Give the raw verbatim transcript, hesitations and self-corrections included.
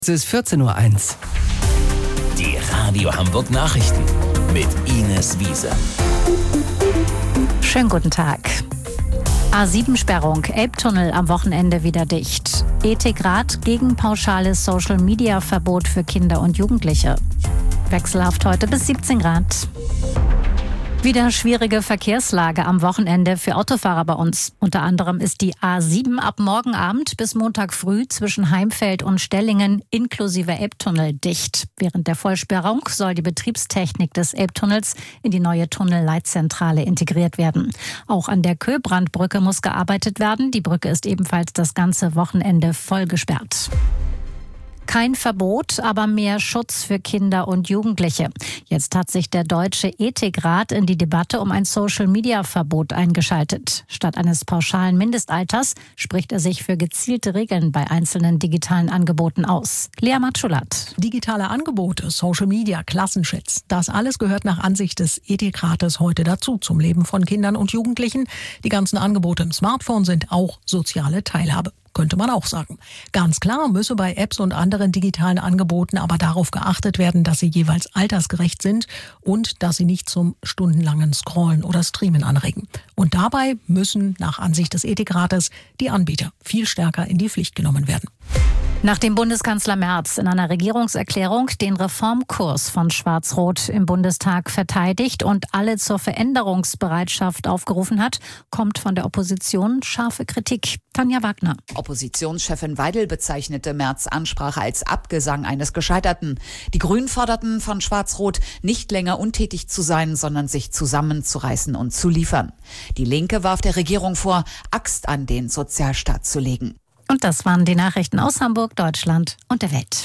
Es ist vierzehn Uhr eins. Die Radio Hamburg Nachrichten mit Ines Wiese. Schönen guten Tag. A sieben Sperrung, Elbtunnel am Wochenende wieder dicht. Ethikrat gegen pauschales Social-Media-Verbot für Kinder und Jugendliche. Wechselhaft heute bis siebzehn Grad. Wieder schwierige Verkehrslage am Wochenende für Autofahrer bei uns. Unter anderem ist die A sieben ab morgen Abend bis Montag früh zwischen Heimfeld und Stellingen inklusive Elbtunnel dicht. Während der Vollsperrung soll die Betriebstechnik des Elbtunnels in die neue Tunnelleitzentrale integriert werden. Auch an der Köbrandbrücke muss gearbeitet werden. Die Brücke ist ebenfalls das ganze Wochenende voll gesperrt. Kein Verbot, aber mehr Schutz für Kinder und Jugendliche. Jetzt hat sich der Deutsche Ethikrat in die Debatte um ein Social-Media-Verbot eingeschaltet. Statt eines pauschalen Mindestalters spricht er sich für gezielte Regeln bei einzelnen digitalen Angeboten aus. Lea Matschulat. Digitale Angebote, Social-Media, Klassenchats, das alles gehört nach Ansicht des Ethikrates heute dazu zum Leben von Kindern und Jugendlichen. Die ganzen Angebote im Smartphone sind auch soziale Teilhabe. Könnte man auch sagen. Ganz klar müsse bei Apps und anderen digitalen Angeboten aber darauf geachtet werden, dass sie jeweils altersgerecht sind und dass sie nicht zum stundenlangen Scrollen oder Streamen anregen. Und dabei müssen nach Ansicht des Ethikrates die Anbieter viel stärker in die Pflicht genommen werden. Nachdem Bundeskanzler Merz in einer Regierungserklärung den Reformkurs von Schwarz-Rot im Bundestag verteidigt und alle zur Veränderungsbereitschaft aufgerufen hat, kommt von der Opposition scharfe Kritik. Tanja Wagner. Oppositionschefin Weidel bezeichnete Merz' Ansprache als Abgesang eines Gescheiterten. Die Grünen forderten von Schwarz-Rot, nicht länger untätig zu sein, sondern sich zusammenzureißen und zu liefern. Die Linke warf der Regierung vor, Axt an den Sozialstaat zu legen. Und das waren die Nachrichten aus Hamburg, Deutschland und der Welt.